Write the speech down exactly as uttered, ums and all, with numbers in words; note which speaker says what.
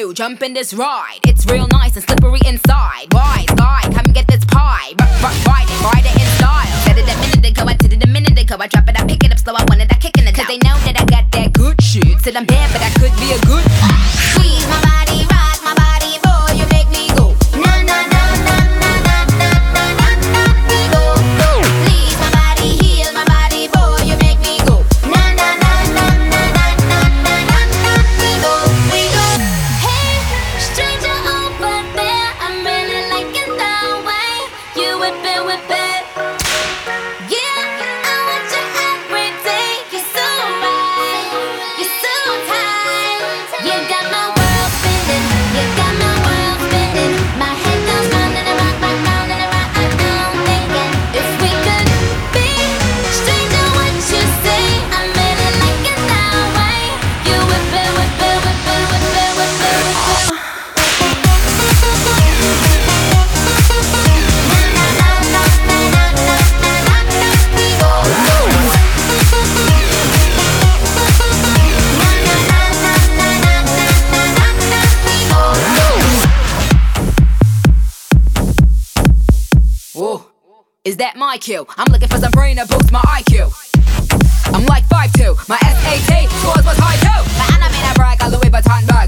Speaker 1: you, jump in this ride. It's real nice and slippery inside. Wise guy, come get this pie. R- r- ride it, ride it in style. Said it a minute ago, I did it a minute ago. I drop it, I pick it up slow, I wanted that kick in it. Cause they know that I got that good shit. Said I'm bad, but I could be a good. Squeeze my body, rock my body, boy, you make me go. Na na na na na na na na na na me go. Please my body, heal my body, boy, you make me go. Na na na na na na na na na na me go. We go.
Speaker 2: Hey, stranger over there, I'm really liking the way you whip it, whip it. Yeah, I want you every day. You're so right, you're so tight. You got my world spinning, you got my world spinning. My head goes round and around, round, round and around. I know I'm thinking if we could be stranger, what you say? I'm really liking that way you whip it, whip it, whip it, whip it, whip it, whip it.
Speaker 1: Ooh, is that my cue? I'm looking for some brain to boost my I Q. I'm like five two, my S A T scores was high too. My anime brag, got Louis Vuitton bag.